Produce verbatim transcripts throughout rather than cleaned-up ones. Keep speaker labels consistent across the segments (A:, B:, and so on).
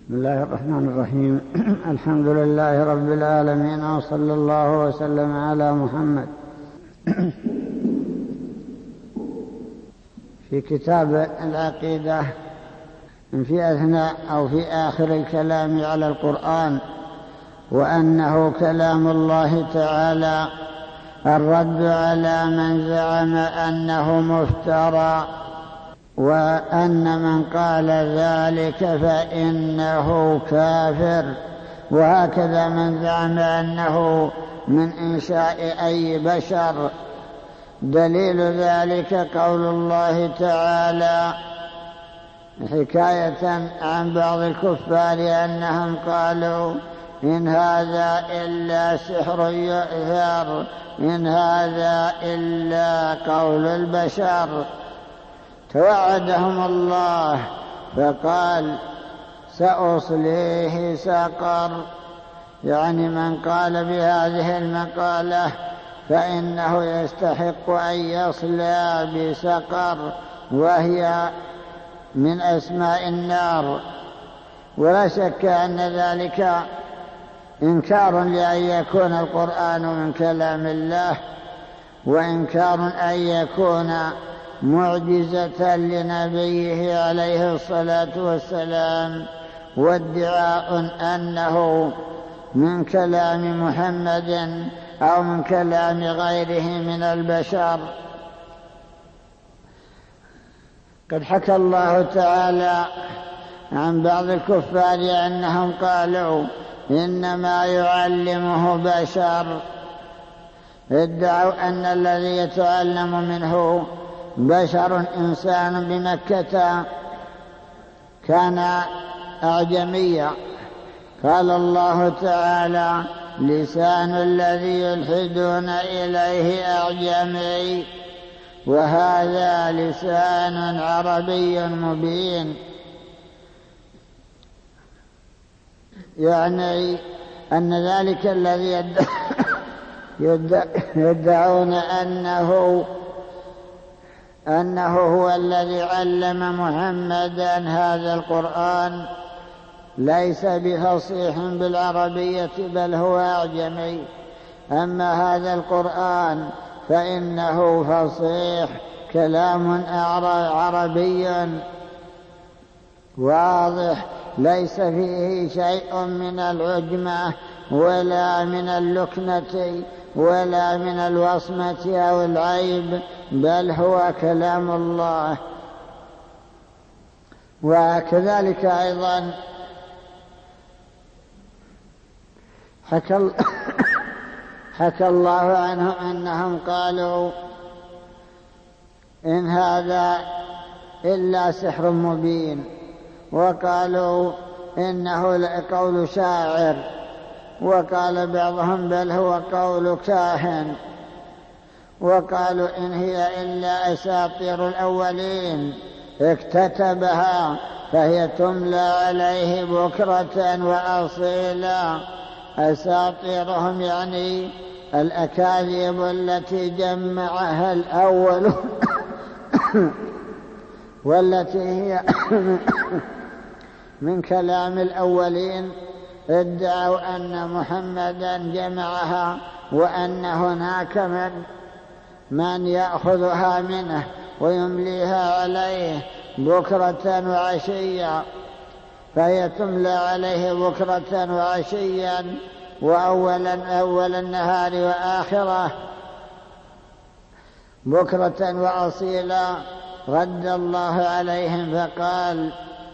A: بسم الله الرحمن الرحيم. الحمد لله رب العالمين، وصلى الله وسلم على محمد. في كتاب العقيدة في أثناء أو في آخر الكلام على القرآن وأنه كلام الله تعالى، الرد على من زعم أنه مفترى، وأن من قال ذلك فإنه كافر، وهكذا من زعم أنه من إنشاء أي بشر. دليل ذلك قول الله تعالى حكاية عن بعض الكفار أنهم قالوا إن هذا إلا سحر يؤثر، إن هذا إلا قول البشر. توعدهم الله فقال سأصليه سقر، يعني من قال بهذه المقالة فإنه يستحق أن يصلى بسقر، وهي من أسماء النار. ولا شك أن ذلك إنكار لأن يكون القرآن من كلام الله، وإنكار أن يكون معجزة لنبيه عليه الصلاة والسلام، وادعاء أنه من كلام محمد أو من كلام غيره من البشر. قد حكى الله تعالى عن بعض الكفار أنهم قالوا إنما يعلمه بشر، ادعوا أن الذي يتعلم منه بشر إنسان بمكة كان أعجميا. قال الله تعالى لسان الذي يلحدون إليه أعجمي، وهذا لسان عربي مبين. يعني أن ذلك الذي يدعون أنه أنه هو الذي علم محمدا هذا القرآن ليس بفصيح بالعربية، بل هو أعجمي. أما هذا القرآن فإنه فصيح، كلام عربي واضح، ليس فيه شيء من العجمة ولا من اللكنة ولا من الوصمة أو العيب، بل هو كلام الله. وكذلك أيضا حكى, حكى الله عنهم أنهم قالوا إن هذا إلا سحر مبين، وقالوا إنه قول شاعر، وقال بعضهم بل هو قول كاهن، وقالوا إن هي إلا أساطير الأولين اكتتبها فهي تملى عليه بكرة وأصيلا. أساطيرهم يعني الأكاذيب التي جمعها الأول والتي هي من كلام الأولين. ادعوا أن محمدا جمعها، وأن هناك من من يأخذها منه ويمليها عليه بكرة وعشيا، فهي تملى عليه بكرة وعشيا، وأولا أول النهار وآخرة، بكرة وأصيلا. رد الله عليهم فقال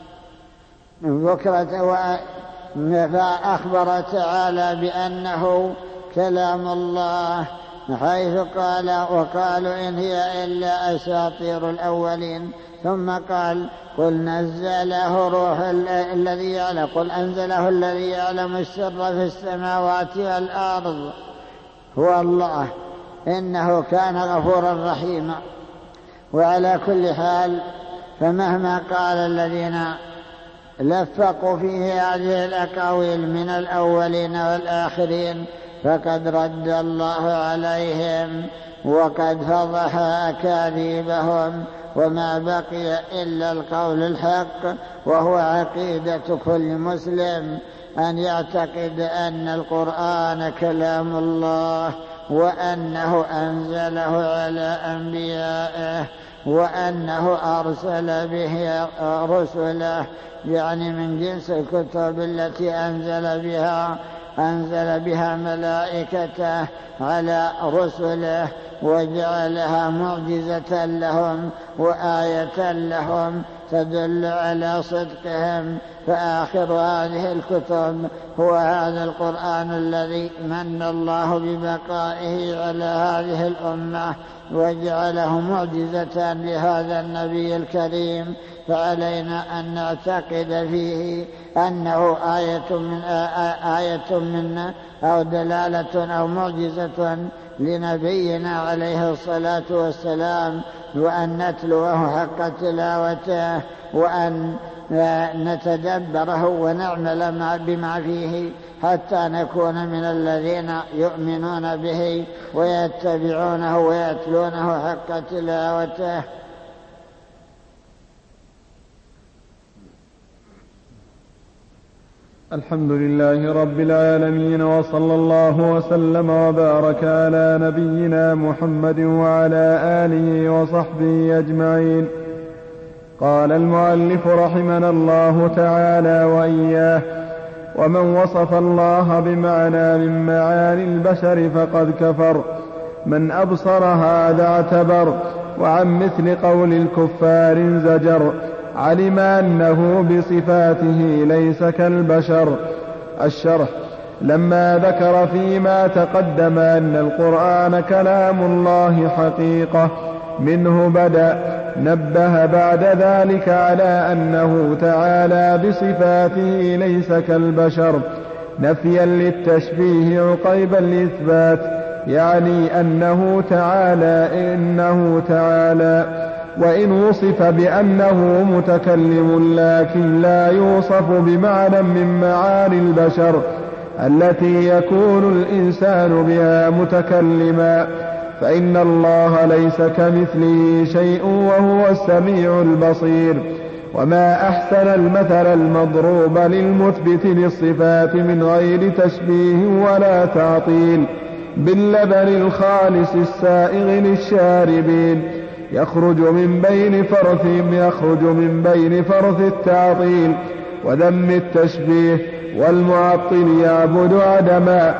A: بكرة و... فأخبر تعالى بأنه كلام الله، حيث قال وقالوا إن هي إلا أساطير الأولين، ثم قال قل نزله روح الذي يعلم قل أنزله الذي يعلم السر في السماوات والأرض هو الله إنه كان غفورا رحيما. وعلى كل حال فمهما قال الذين لفقوا فيه هذه الأقاويل من الأولين والآخرين، فقد رد الله عليهم وقد فضح أكاذيبهم، وما بقي إلا القول الحق، وهو عقيدة كل مسلم أن يعتقد أن القرآن كلام الله، وأنه أنزله على أنبيائه، وأنه أرسل به رسله، يعني من جنس الكتب التي أنزل بها أنزل بها ملائكته على رسله، وجعلها معجزة لهم وآية لهم تدل على صدقهم. فآخر هذه الكتب هو هذا القرآن الذي من الله ببقائه على هذه الأمة وجعله معجزة لهذا النبي الكريم. فعلينا أن نعتقد فيه أنه آية من آية من أو دلالة أو معجزة لنبينا عليه الصلاة والسلام، وأن نتلوه حق تلاوته، وأن نتدبره ونعمل بما فيه حتى نكون من الذين يؤمنون به ويتبعونه ويتلونه حق تلاوته.
B: الحمد لله رب العالمين، وصلى الله وسلم وبارك على نبينا محمد وعلى آله وصحبه أجمعين. قال المؤلف رحمنا الله تعالى وإياه: ومن وصف الله بمعنى من معاني البشر فقد كفر، من أبصر هذا اعتبر، وعن مثل قول الكفار زجر، علم أنه بصفاته ليس كالبشر. الشرح: لما ذكر فيما تقدم أن القرآن كلام الله حقيقة منه بدأ، نبه بعد ذلك على أنه تعالى بصفاته ليس كالبشر، نفيا للتشبيه عقيبا للإثبات، يعني أنه تعالى إنه تعالى وإن وصف بأنه متكلم لكن لا يوصف بمعنى من معاني البشر التي يكون الإنسان بها متكلما، فإن الله ليس كمثله شيء وهو السميع البصير. وما أحسن المثل المضروب للمثبت للصفات من غير تشبيه ولا تعطيل، باللبن الخالص السائغ للشاربين، يخرج من بين فرث يخرج من بين فرث التعطيل وذم التشبيه. والمعطل يعبد عدما،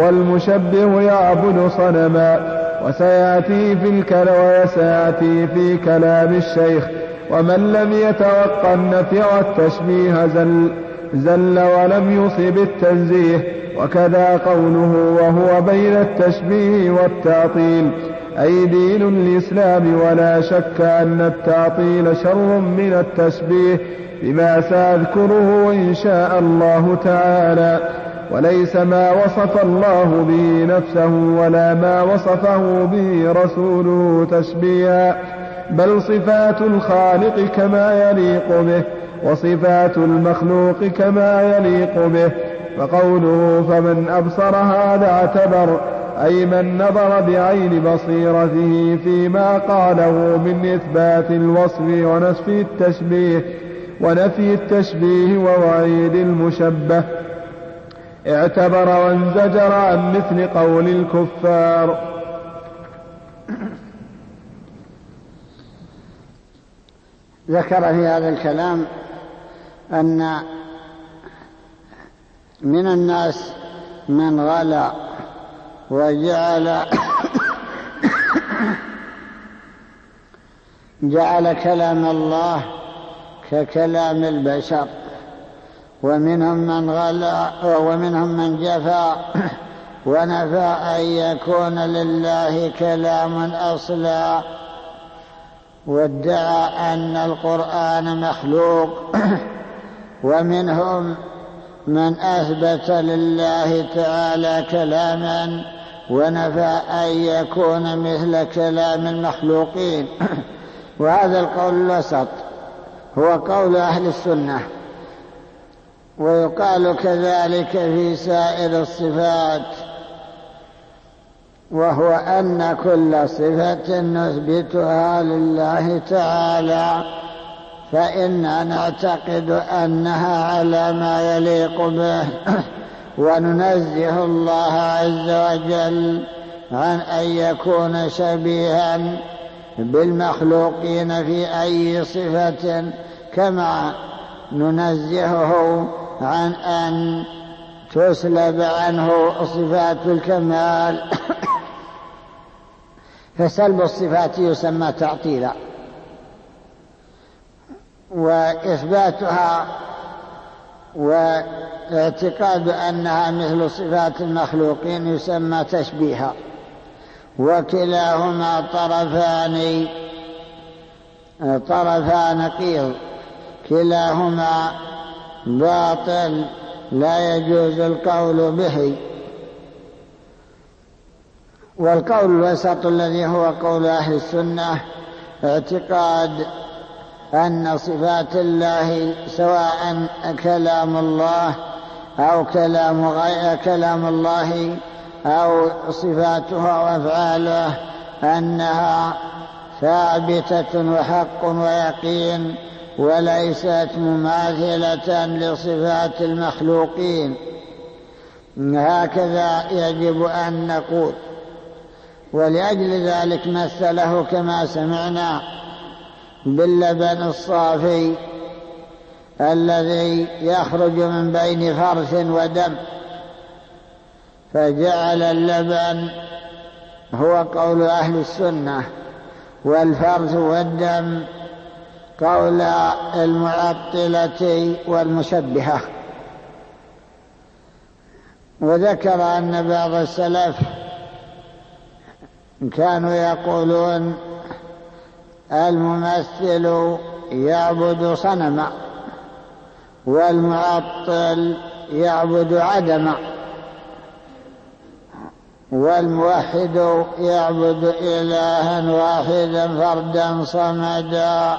B: والمشبه يعبد صنما. وسيأتي في الكلام وسيأتي في كلام الشيخ: ومن لم يتوقع النفي والتشبيه زل, زل ولم يصب التنزيه. وكذا قوله: وهو بين التشبيه والتعطيل، أي دين الإسلام، ولا شك أن التعطيل شر من التشبيه، بما سأذكره إن شاء الله تعالى. وليس ما وصف الله به نفسه ولا ما وصفه به رسوله تشبيها، بل صفات الخالق كما يليق به، وصفات المخلوق كما يليق به. فقوله: فمن أبصر هذا اعتبر، أي من نظر بعين بصيرته فيما قاله من إثبات الوصف ونفي التشبيه ونفي التشبيه ووعيد المشبه، اعتبر وانزجر عن مثل قول الكفار.
A: ذكر في هذا الكلام أن من الناس من غلا وجعل جعل كلام الله ككلام البشر، ومنهم من غلا ومنهم من جفا ونفى أن يكون لله كلام أصلا، وادعى أن القرآن مخلوق. ومنهم من أثبت لله تعالى كلاما ونفى أن يكون مثل كلام المخلوقين. وهذا القول الوسط هو قول أهل السنة، ويقال كذلك في سائر الصفات، وهو أن كل صفة نثبتها لله تعالى فإننا نعتقد أنها على ما يليق به، وننزه الله عز وجل عن أن يكون شبيها بالمخلوقين في أي صفة، كما ننزهه عن أن تسلب عنه صفات الكمال. فسلب الصفات يسمى تعطيلا، وإثباتها واعتقاد أنها مثل صفات المخلوقين يسمى تشبيها، وكلاهما طرفان طرفان نقيض، كلاهما باطل لا يجوز القول به. والقول الوسط الذي هو قول أهل السنة اعتقاد أن صفات الله سواء كلام الله أو كلام غير كلام الله أو صفاته وأفعاله أنها ثابتة وحق ويقين، وليست مماثلة لصفات المخلوقين. هكذا يجب أن نقول. ولأجل ذلك مثله كما سمعنا باللبن الصافي الذي يخرج من بين فرث ودم، فجعل اللبن هو قول أهل السنة، والفرث والدم قول المعطلة والمشبهة. وذكر أن بعض السلف كانوا يقولون الممثل يعبد صنما والمعطل يعبد عدما والموحد يعبد إلها واحدا فردا صمدا.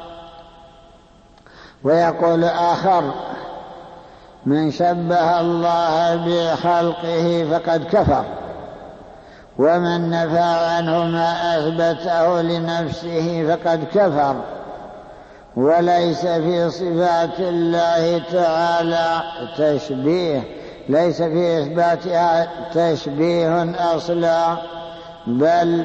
A: ويقول آخر من شبه الله بخلقه فقد كفر، ومن نفى عنه ما أثبته لنفسه فقد كفر. وليس في صفات الله تعالى تشبيه، ليس في إثباتها تشبيه أصلا، بل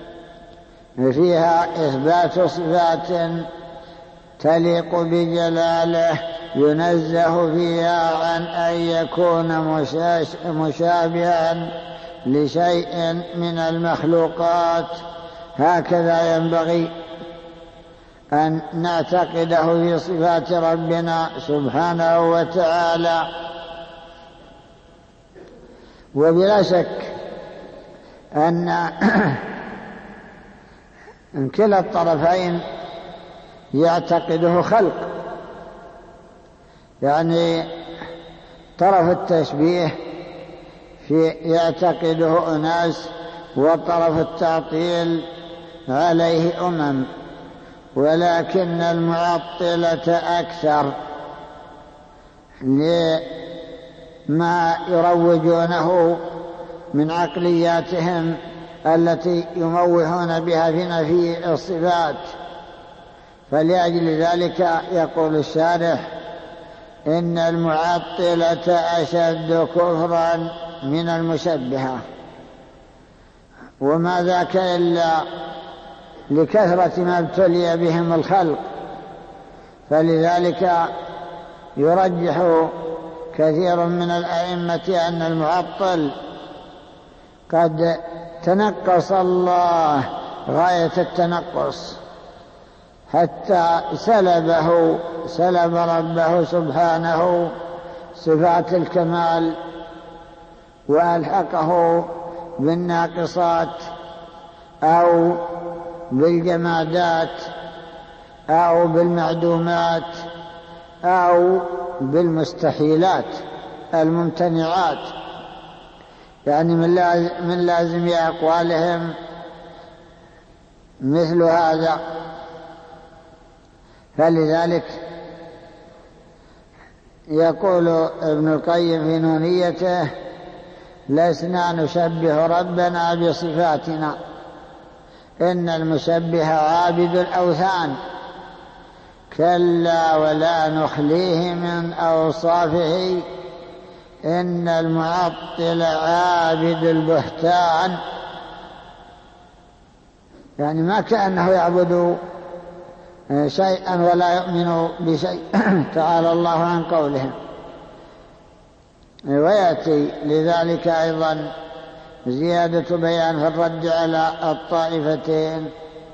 A: فيها إثبات صفات تليق بجلاله ينزه فيها عن أن يكون مشابها لشيء من المخلوقات. هكذا ينبغي أن نعتقده في صفات ربنا سبحانه وتعالى. وبلا شك أن كلا الطرفين يعتقده خلق، يعني طرف التشبيه في يعتقده أناس، وطرف التعطيل عليه أمم، ولكن المعطلة أكثر لما يروجونه من عقلياتهم التي يموهون بها في نفي الصفات. فلأجل ذلك يقول الشارح إن المعطلة أشد كفرا من المشبهة، وما ذاك إلا لكثرة ما ابتلي بهم الخلق. فلذلك يرجح كثير من الأئمة أن المعطل قد تنقص الله غاية التنقص، حتى سلبه سلب ربه سبحانه صفات الكمال وألحقه بالناقصات أو بالجمادات أو بالمعدومات أو بالمستحيلات الممتنعات. يعني من لازم أقوالهم مثل هذا. فلذلك يقول ابن القيم في نونيته لسنا نشبه ربنا بصفاتنا، إن المشبه عابد الأوثان، كلا ولا نخليه من أوصافه، إن المعطل عابد البهتان. يعني ما كأنه يعبد شيئا ولا يؤمن بشيء تعالى الله عن قولهم. ويأتي لذلك أيضا زيادة بيان في الرد على الطائفتين.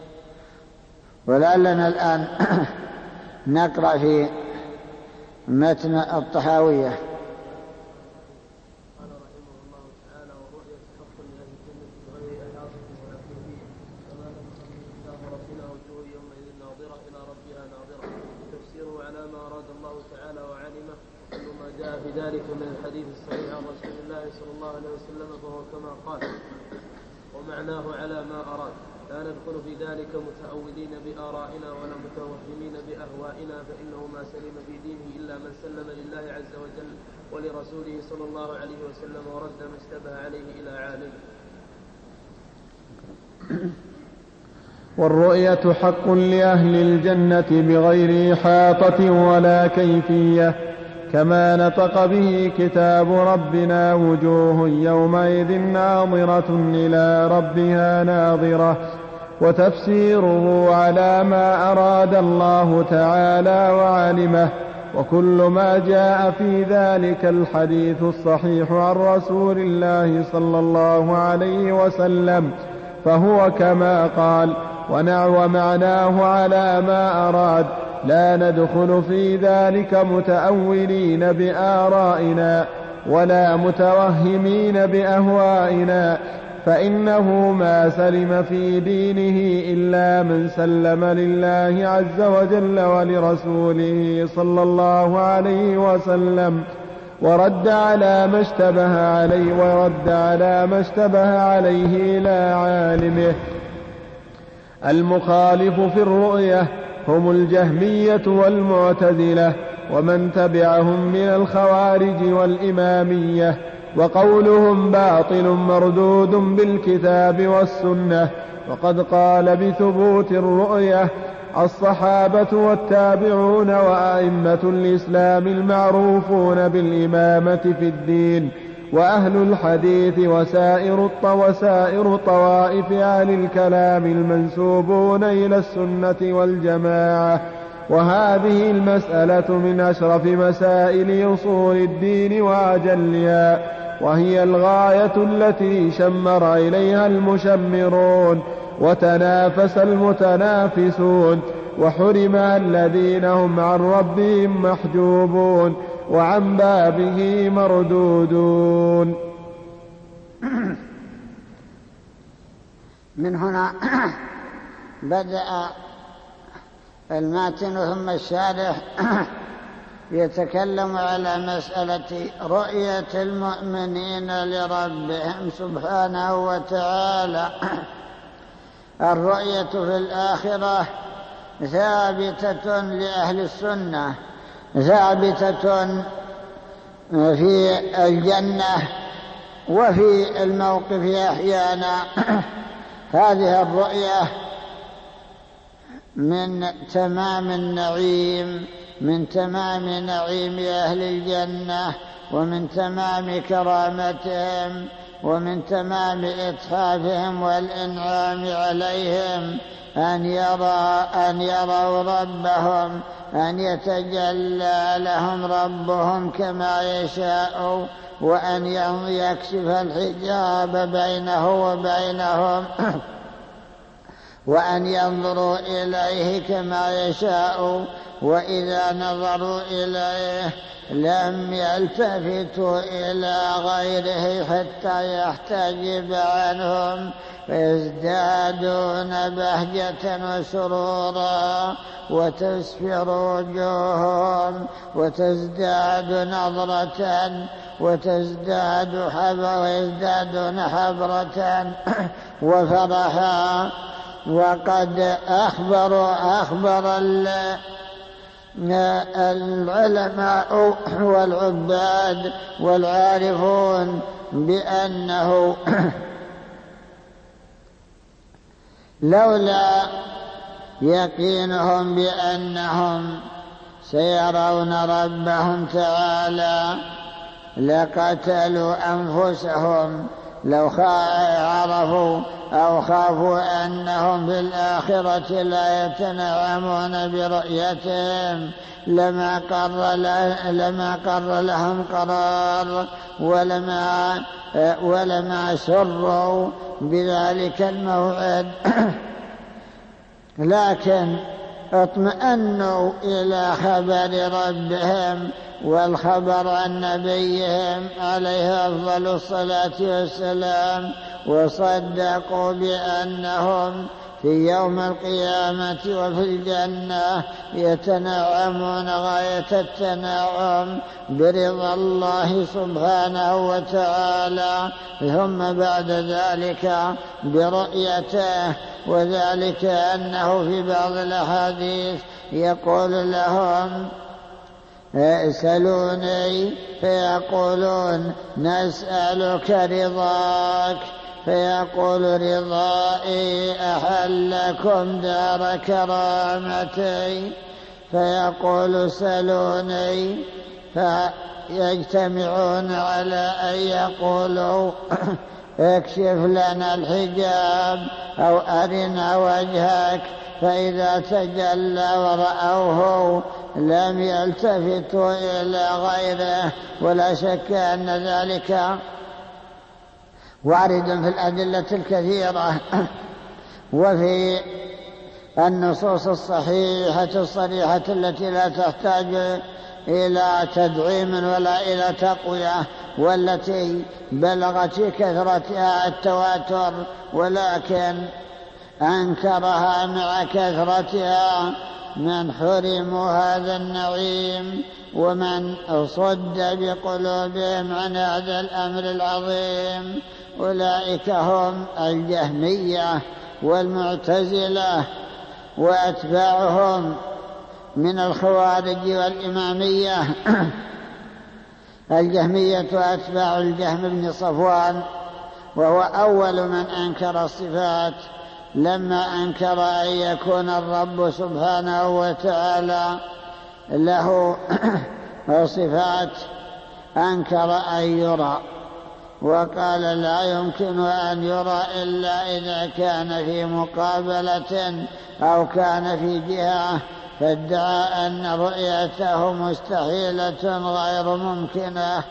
A: ولعلنا الآن نقرأ في متن الطحاوية.
C: ذلك من الحديث الصحيح عن رسول الله صلى الله عليه وسلم فهو كما قال ومعناه على ما أراد. لا ندخل في ذلك متأولين بآرائنا ولا متوهمين بأهوائنا، فإنه ما سلم في دينه إلا من سلم لله عز وجل ولرسوله صلى الله عليه وسلم ورد ما اشتبه عليه إلى عالمه.
B: والرؤية حق لأهل الجنة بغير إحاطة ولا كيفية، كما نطق به كتاب ربنا وجوه يومئذ ناظرة إلى ربها ناظرة. وتفسيره على ما أراد الله تعالى وعلمه، وكل ما جاء في ذلك الحديث الصحيح عن رسول الله صلى الله عليه وسلم فهو كما قال، ونعو معناه على ما أراد. لا ندخل في ذلك متأولين بآرائنا ولا متوهمين بأهوائنا، فإنه ما سلم في دينه إلا من سلم لله عز وجل ولرسوله صلى الله عليه وسلم ورد على ما اشتبه عليه ورد على ما اشتبه عليه إلى عالمه. المخالف في الرؤية هم الجهمية والمعتزلة ومن تبعهم من الخوارج والإمامية، وقولهم باطل مردود بالكتاب والسنة. وقد قال بثبوت الرؤية الصحابة والتابعون وأئمة الإسلام المعروفون بالإمامة في الدين، وأهل الحديث وسائر وسائر طوائف أهل الكلام المنسوبون إلى السنة والجماعة. وهذه المسألة من أشرف مسائل أصول الدين وأجلها، وهي الغاية التي شمر إليها المشمرون وتنافس المتنافسون، وحرم الذين هم عن ربهم محجوبون وعن بابه مردودون.
A: من هنا بدأ الماتن ثم الشارح يتكلم على مسألة رؤية المؤمنين لربهم سبحانه وتعالى. الرؤية في الآخرة ثابتة لأهل السنة، ثابتة في الجنة وفي الموقف أحيانا. هذه الرؤية من تمام النعيم، من تمام نعيم أهل الجنة، ومن تمام كرامتهم، ومن تمام إتحافهم والإنعام عليهم أن يرى أن يروا ربهم، أن يتجلى لهم ربهم كما يشاء، وأن يكشف الحجاب بينه وبينهم، وأن ينظروا إليه كما يشاء. وإذا نظروا إليه لم يلتفتوا إلى غيره حتى يحتجب عنهم، فيزدادون بهجة وسرورا وتسفر وجوههم وتزداد نظرة وتزداد حبرة ويزدادون حبرة وفرحا. وقد أخبر أخبر العلماء والعباد والعارفون بأنه لولا يقينهم بأنهم سيرون ربهم تعالى لقتلوا أنفسهم لو عرفوا أو خافوا أنهم في الآخرة لا يتنعمون برؤيتهم لما قر, لما قر لهم قرار ولما, ولما سروا بذلك الموعد. لكن اطمأنوا إلى خبر ربهم والخبر عن نبيهم عليه أفضل الصلاة والسلام، وصدقوا بأنهم في يوم القيامة وفي الجنة يتنعمون غاية التنعم برضا الله سبحانه وتعالى، ثم بعد ذلك برؤيته. وذلك أنه في بعض الأحاديث يقول لهم اسألوني فيقولون نسألك رضاك، فيقول رضائي أحلكم دار كرامتي، فيقول سلوني فيجتمعون على أن يقولوا اكشف لنا الحجاب أو أرنا وجهك، فإذا تجلى ورأوه لم يلتفتوا إلى غيره. ولا شك أن ذلك وارد في الأدلة الكثيرة وفي النصوص الصحيحة الصريحة التي لا تحتاج إلى تدعيم ولا إلى تقوية، والتي بلغت في كثرتها التواتر، ولكن أنكرها مع كثرتها من حرموا هذا النعيم ومن صد بقلوبهم عن هذا الأمر العظيم. أولئك هم الجهمية والمعتزلة وأتباعهم من الخوارج والإمامية. الجهمية أتباع الجهم بن صفوان، وهو أول من أنكر الصفات لما أنكر أن يكون الرب سبحانه وتعالى له صفات، أنكر أن يرى، وقال لا يمكن أن يرى إلا إذا كان في مقابلة أو كان في جهة، فادعى أن رؤيته مستحيلة غير ممكنة.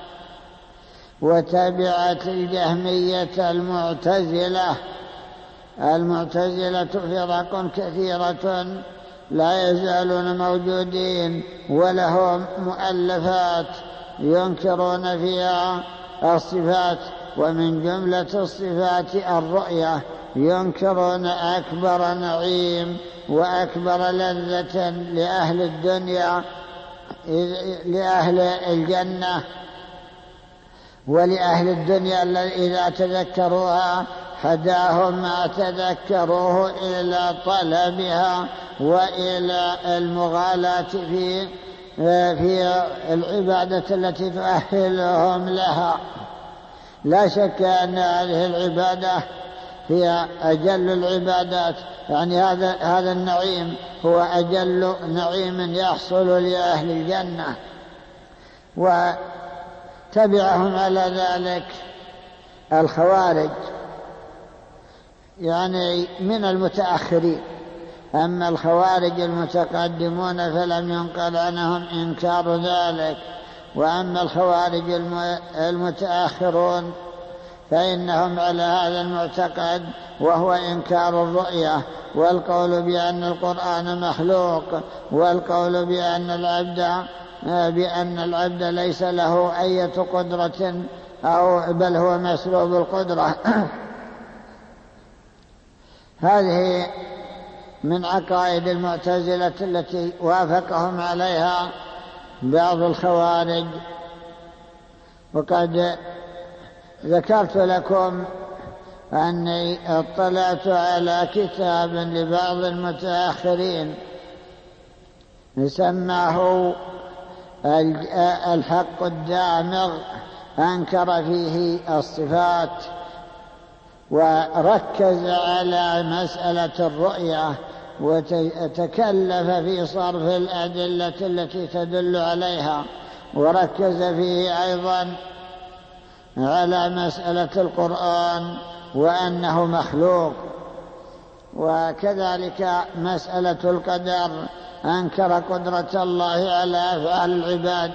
A: وتبعت الجهمية المعتزلة. المعتزلة فرق كثيرة لا يزالون موجودين، ولهم مؤلفات ينكرون فيها الصفات، ومن جملة الصفات الرؤية، ينكرون أكبر نعيم وأكبر لذة لأهل الدنيا لأهل الجنة ولأهل الدنيا إذا تذكروها هداهم ما تذكروه إلى طلبها وإلى المغالاة في في العبادة التي تؤهلهم لها. لا شك أن هذه العبادة هي أجل العبادات، يعني هذا هذا النعيم هو أجل نعيم يحصل لأهل الجنة. وتبعهم على ذلك الخوارج، يعني من المتأخرين. أما الخوارج المتقدمون فلم ينقل عنهم إنكار ذلك، وأما الخوارج المتأخرون فإنهم على هذا المعتقد، وهو إنكار الرؤية، والقول بأن القرآن مخلوق، والقول بأن العبد بأن العبد ليس له أي قدرة أو بل هو مسلوب القدرة. هذه من عقائد المعتزلة التي وافقهم عليها بعض الخوارج. وقد ذكرت لكم أني اطلعت على كتاب لبعض المتأخرين سماه الحق الدامغ، أنكر فيه الصفات وركز على مسألة الرؤية، وتكلف في صرف الأدلة التي تدل عليها، وركز فيه أيضا على مسألة القرآن وأنه مخلوق، وكذلك مسألة القدر أنكر قدرة الله على أفعال العباد.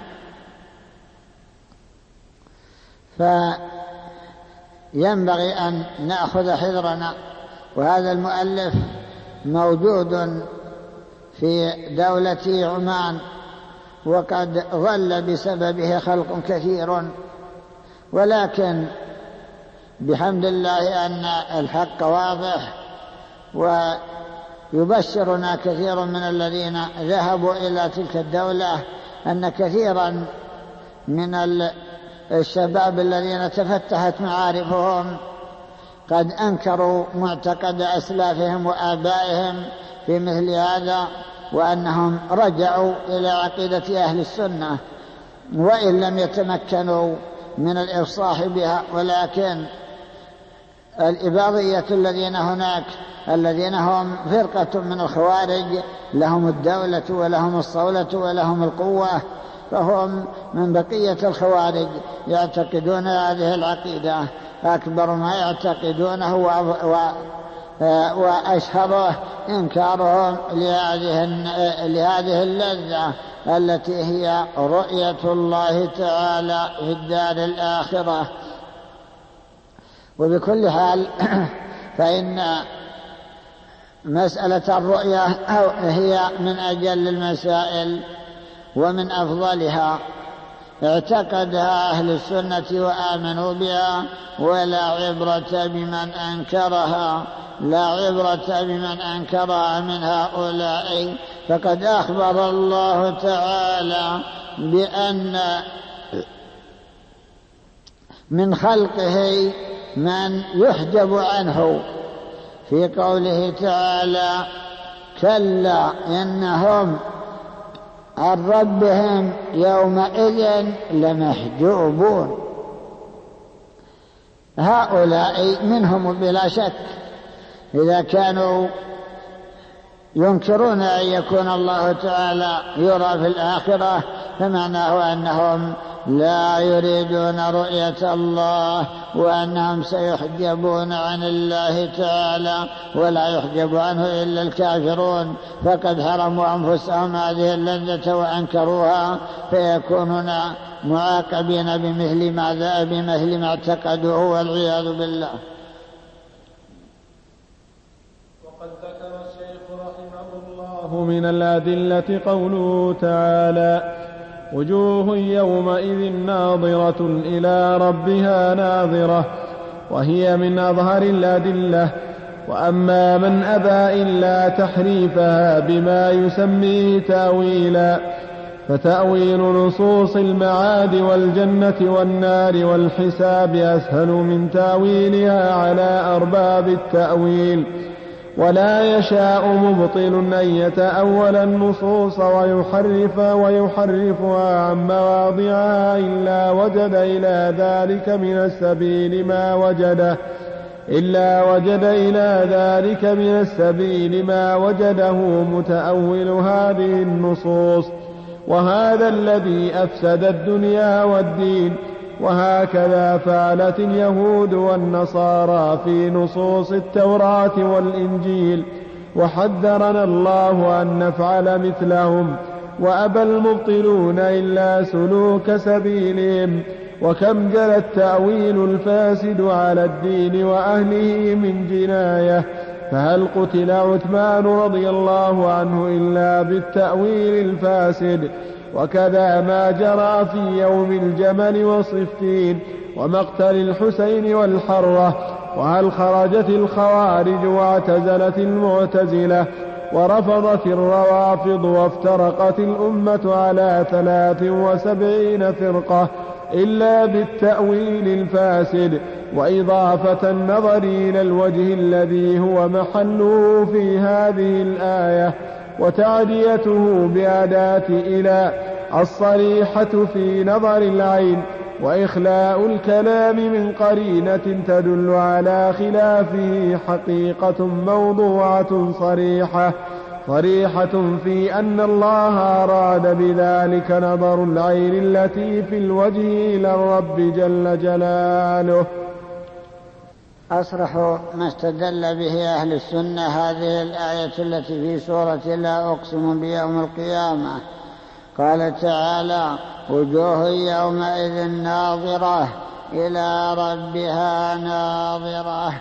A: فينبغي أن نأخذ حذرنا. وهذا المؤلف موجود في دولة عمان، وقد ظل بسببه خلق كثير، ولكن بحمد الله أن الحق واضح، ويبشرنا كثير من الذين ذهبوا إلى تلك الدولة أن كثيرا من الشباب الذين تفتحت معارفهم قد أنكروا معتقد أسلافهم وآبائهم في مثل هذا، وأنهم رجعوا إلى عقيدة أهل السنة وإن لم يتمكنوا من الإفصاح بها. ولكن الإباضية الذين هناك الذين هم فرقة من الخوارج لهم الدولة ولهم الصولة ولهم القوة، فهم من بقية الخوارج يعتقدون هذه العقيدة، أكبر ما يعتقدونه وأشهره إنكارهم لهذه لهذه اللذة التي هي رؤية الله تعالى في الدار الآخرة. وبكل حال فإن مسألة الرؤية هي من أجل المسائل ومن أفضلها، اعتقدها أهل السنة وآمنوا بها، ولا عبرة بمن أنكرها لا عبرة بمن أنكرها من هؤلاء. فقد أخبر الله تعالى بأن من خلقه من يحجب عنه في قوله تعالى: كلا إنهم عن ربهم يومئذ لمحجوبون. هؤلاء منهم بلا شك، إذا كانوا ينكرون أن يكون الله تعالى يرى في الآخرة، فمعناه أنهم لا يريدون رؤية الله، وأنهم سيحجبون عن الله تعالى، ولا يحجب عنه إلا الكافرون، فقد حرموا أنفسهم هذه اللذة وأنكروها، فيكونون معاقبين بمثل ما بمثل ما اعتقدوه، والعياذ بالله.
B: وقد ذكر الشيخ رحمه الله من الأدلة قوله تعالى: وجوه يومئذ ناظرة إلى ربها ناظرة، وهي من أظهر الأدلة. وأما من أبى إلا تحريفها بما يسميه تأويلا، فتأويل نصوص المعاد والجنة والنار والحساب أسهل من تأويلها على أرباب التأويل. ولا يشاء مبطل أن يتأول النصوص ويحرف ويحرفها عن مواضعها إلا وجد إلى ذلك من السبيل ما وجده إلا وجد إلى ذلك من السبيل ما وجده متأول هذه النصوص، وهذا الذي أفسد الدنيا والدين. وهكذا فعلت اليهود والنصارى في نصوص التوراة والإنجيل، وحذرنا الله أن نفعل مثلهم، وأبى المبطلون إلا سلوك سبيلهم. وكم جرى التأويل الفاسد على الدين وأهله من جناية، فهل قتل عثمان رضي الله عنه إلا بالتأويل الفاسد؟ وكذا ما جرى في يوم الجمل وصفين ومقتل الحسين والحرة. وهل خرجت الخوارج واعتزلت المعتزلة ورفضت الروافض وافترقت الأمة على ثلاث وسبعين فرقة إلا بالتأويل الفاسد وإضافة النظر إلى الوجه الذي هو محله في هذه الآية؟ وتعديته بأداة إلى الصريحة في نظر العين، وإخلاء الكلام من قرينة تدل على خلافه حقيقة موضوعة صريحة صريحة في أن الله أراد بذلك نظر العين التي في الوجه إلى الرب جل جلاله.
A: أصرح ما استدل به أهل السنة هذه الآية التي في سورة لا أقسم بيوم القيامة. قال تعالى: وجوه يومئذ ناظرة إلى ربها ناظرة.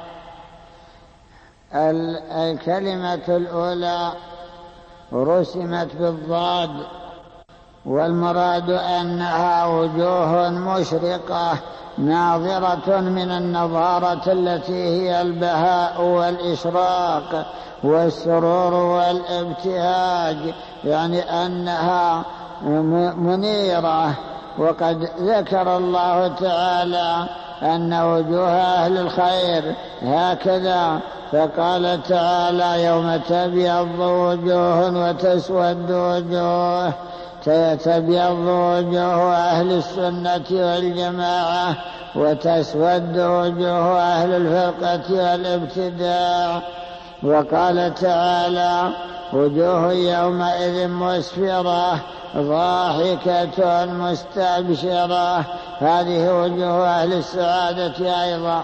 A: الكلمة الأولى رسمت بالضاد، والمراد أنها وجوه مشرقة ناظرة من النظارة التي هي البهاء والإشراق والسرور والابتهاج، يعني أنها منيرة. وقد ذكر الله تعالى أن وجوه أهل الخير هكذا، فقال تعالى: يوم تبيض وجوه وتسود وجوه. تبيض وجوه أهل السنة والجماعة، وتسود وجوه أهل الفرقة والابتداع. وقال تعالى: وجوه يومئذ مسفرة ضاحكة مستبشرة. هذه وجوه أهل السعادة أيضا.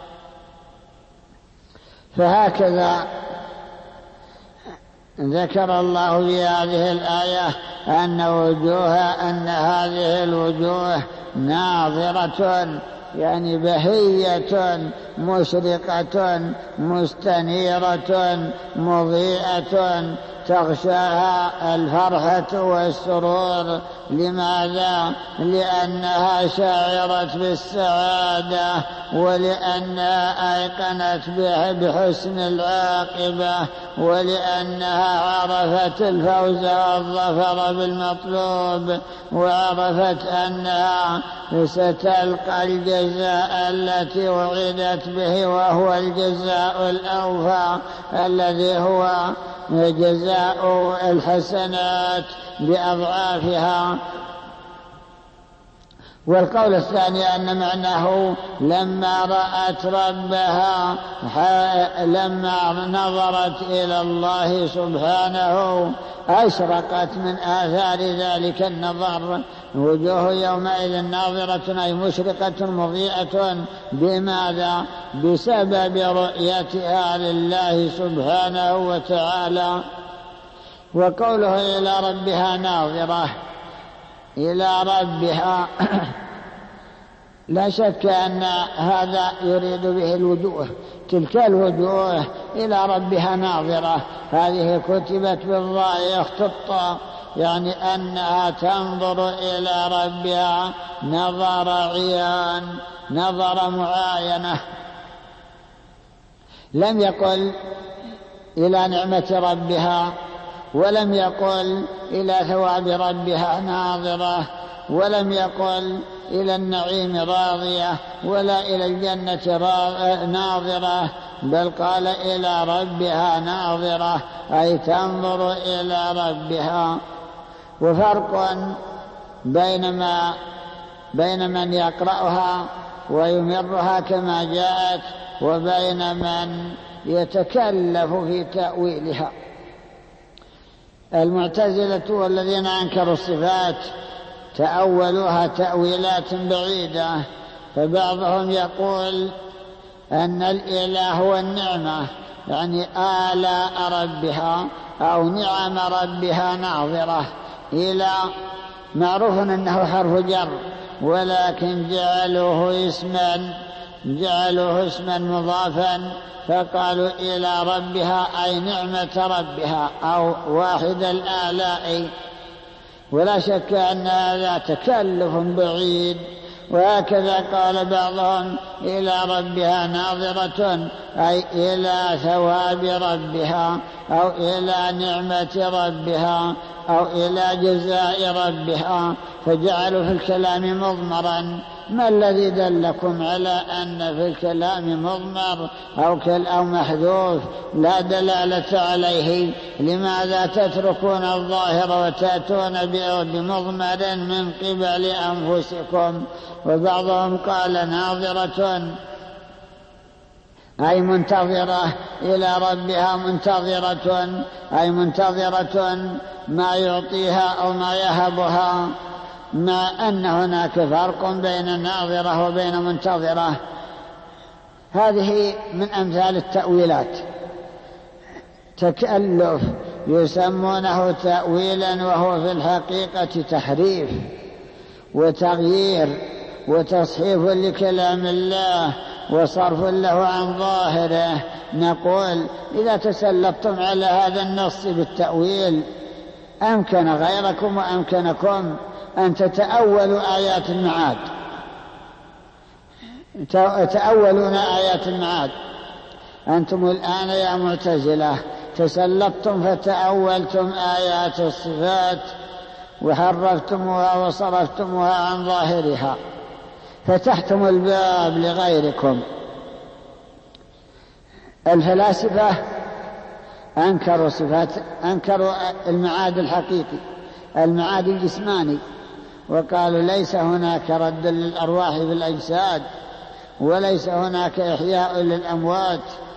A: فهكذا ذكر الله في هذه الآية أن وجوه أن هذه الوجوه ناظرة، يعني بهية مشرقة مستنيرة مضيئة تغشاها الفرحة والسرور. لماذا؟ لأنها شاعرت بالسعادة، ولأنها أيقنت بحسن العاقبة، ولأنها عرفت الفوز والظفر بالمطلوب، وعرفت أنها ستلقى الجزاء التي وعدت به، وهو الجزاء الأوفى الذي هو جزاء الحسنات بأضعافها. والقول الثاني أن معناه لما رأت ربها، لما نظرت إلى الله سبحانه أشرقت من آثار ذلك النظر. وجوه يومئذ ناظرة أي مشرقة مضيئة. بماذا؟ بسبب رؤيتها لله سبحانه وتعالى. وقوله إلى ربها ناظرة، إلى ربها لا شك أن هذا يريد به الوجوه، تلك الوجوه إلى ربها ناظرة. هذه كتبت بالضاء يخطط، يعني أنها تنظر إلى ربها نظر عيان، نظر معاينة. لم يقل إلى نعمة ربها، ولم يقل إلى ثواب ربها ناظرة، ولم يقل إلى النعيم راضية، ولا إلى الجنة ناظرة، بل قال إلى ربها ناظرة أي تنظر إلى ربها. وفرق بينما بين من يقرأها ويمرها كما جاءت، وبين من يتكلف في تأويلها. المعتزلة والذين أنكروا الصفات تأولوها تأويلات بعيدة، فبعضهم يقول أن الإله هو النعمة، يعني آلاء ربها أو نعم ربها ناظرة. إلى معروف أنه حرف جر، ولكن جعلوه اسما جعلوه اسما مضافا، فقالوا إلى ربها أي نعمة ربها أو واحد الآلاء. ولا شك أن هذا تكلف بعيد. وهكذا قال بعضهم إلى ربها ناظرة أي إلى ثواب ربها، أو إلى نعمة ربها، أو إلى جزاء ربها، فجعلوا في الكلام مضمرا ما الذي دلكم على أن في الكلام مضمر أو أو محذوف لا دلالة عليه؟ لماذا تتركون الظاهر وتأتون بمضمر من قبل أنفسكم؟ وبعضهم قال ناظرة أي منتظرة إلى ربها، منتظرة أي منتظرة ما يعطيها أو ما يهبها، مع أن هناك فرق بين الناظرة وبين منتظرة. هذه من أمثال التأويلات، تكلف يسمونه تأويلا وهو في الحقيقة تحريف وتغيير وتصحيف لكلام الله وصرف له عن ظاهره. نقول إذا تسلطتم على هذا النص بالتأويل أمكن غيركم وأمكنكم أن تتأولوا آيات المعاد، تأولون آيات المعاد. أنتم الآن يا معتزلة تسلطتم فتأولتم آيات الصفات وحرفتموها وصرفتموها عن ظاهرها، فتحتم الباب لغيركم. الفلاسفة أنكروا صفات، أنكروا المعاد الحقيقي، المعاد الجسماني، وقالوا ليس هناك رد للأرواح في الأجساد وليس هناك إحياء للأموات.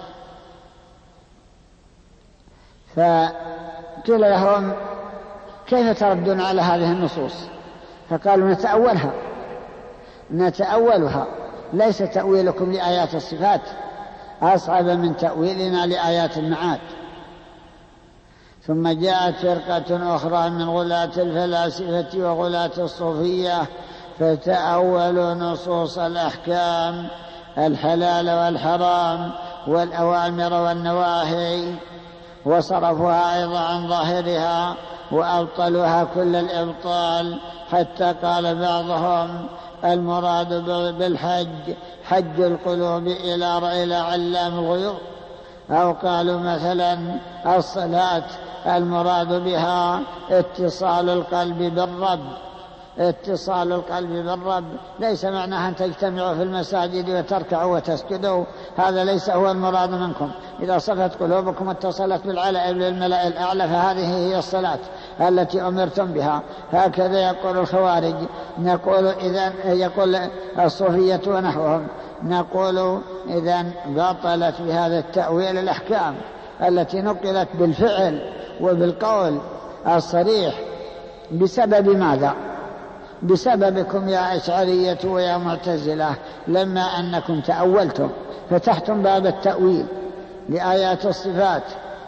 A: فقيل لهم كيف تردون على هذه النصوص؟ فقالوا نتأولها نتأولها ليس تأويلكم لآيات الصفات أصعب من تأويلنا لآيات المعاد. ثم جاءت فرقة أخرى من غلاة الفلاسفة وغلاة الصوفية فتأولوا نصوص الأحكام الحلال والحرام والأوامر والنواهي وصرفوها أيضا عن ظاهرها وأبطلوها كل الإبطال، حتى قال بعضهم المراد بالحج حج القلوب إلى علام الغيوب، أو قالوا مثلا الصلاة المراد بها اتصال القلب بالرب. اتصال القلب بالرب ليس معناها أن تجتمعوا في المساجد وتركعوا وتسجدوا، هذا ليس هو المراد منكم. إذا صفت قلوبكم اتصلت بالملأ الأعلى فهذه هي الصلاة التي أمرتم بها. هكذا يقول الخوارج. نقول إذن يقول الصوفية ونحوهم، نقول إذن بطلت بهذا التأويل الأحكام التي نقلت بالفعل وبالقول الصريح. بسبب ماذا؟ بسببكم يا أشعرية ويا معتزلة، لما أنكم تأولتم فتحتم باب التأويل لآيات الصفات.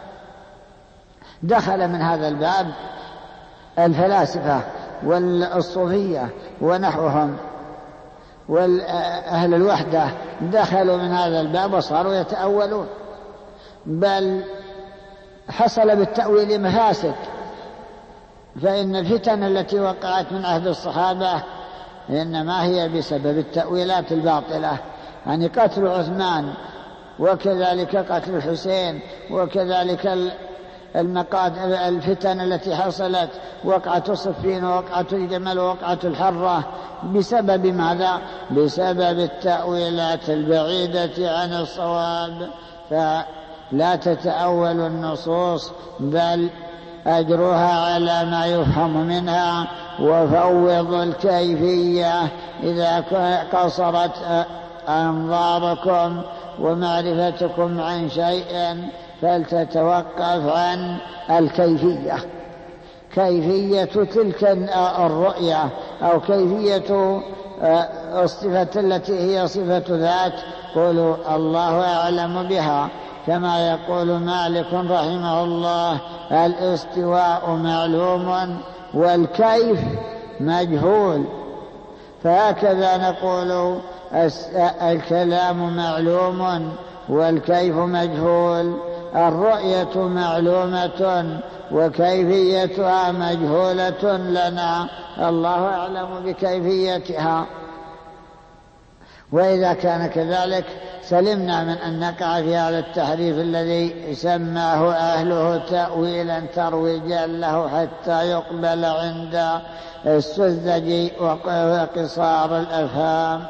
A: دخل من هذا الباب الفلاسفة والصوفية ونحوهم والأهل الوحدة، دخلوا من هذا الباب وصاروا يتأولون، بل حصل بالتأويل مفاسد. فإن الفتن التي وقعت من عهد الصحابة إنما هي بسبب التأويلات الباطلة، يعني قتل عثمان وكذلك قتل الحسين وكذلك المقاد الفتن التي حصلت، وقعة صفين ووقعة الجمل ووقعة الحرة، بسبب ماذا؟ بسبب التأويلات البعيدة عن الصواب. فلا تتأولوا النصوص بل أجروها على ما يفهم منها، وفوضوا الكيفية إذا قصرت أنظاركم ومعرفتكم عن شيء فلتتوقف عن الكيفية، كيفية تلك الرؤية أو كيفية الصفة التي هي صفة ذات. قولوا الله أعلم بها، كما يقول مالك رحمه الله الاستواء معلوم والكيف مجهول. فهكذا نقول الكلام معلوم والكيف مجهول، الرؤية معلومة وكيفيتها مجهولة لنا، الله أعلم بكيفيتها. وإذا كان كذلك سلمنا من أن نقع في هذا التحريف الذي سماه أهله تأويلا ترويجا له حتى يقبل عند السذج وقصار الأفهام.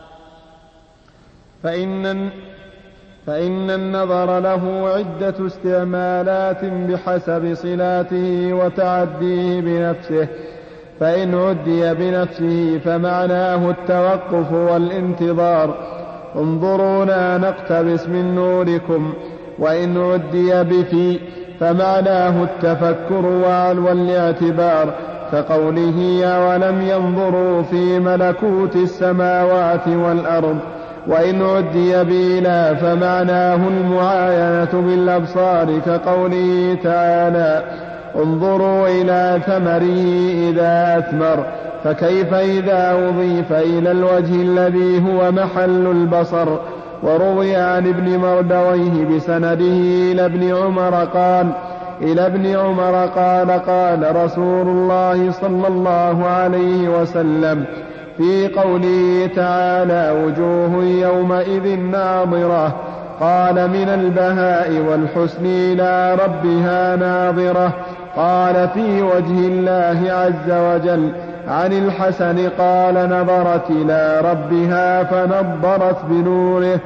B: فإن فإن النظر له عدة استعمالات بحسب صلاته وتعديه بنفسه، فإن عدي بنفسه فمعناه التوقف والانتظار، انظرونا نقتبس من نوركم، وإن عدي بفي فمعناه التفكر والاعتبار، كقوله ولم ينظروا في ملكوت السماوات والأرض. وإن عدي بإلى فمعناه المعاينة بالأبصار، كقوله تعالى انظروا إلى ثمره إذا أثمر، فكيف إذا أضيف إلى الوجه الذي هو محل البصر. وروي عن ابن مردويه بسنده إلى ابن عمر قال إلى ابن عمر قال قال رسول الله صلى الله عليه وسلم في قوله تعالى وجوه يومئذ ناظرة، قال من البهاء والحسن إلى ربها ناظرة. قال في وجه الله عز وجل عن الحسن قال نظرت إلى ربها فنضرت بنوره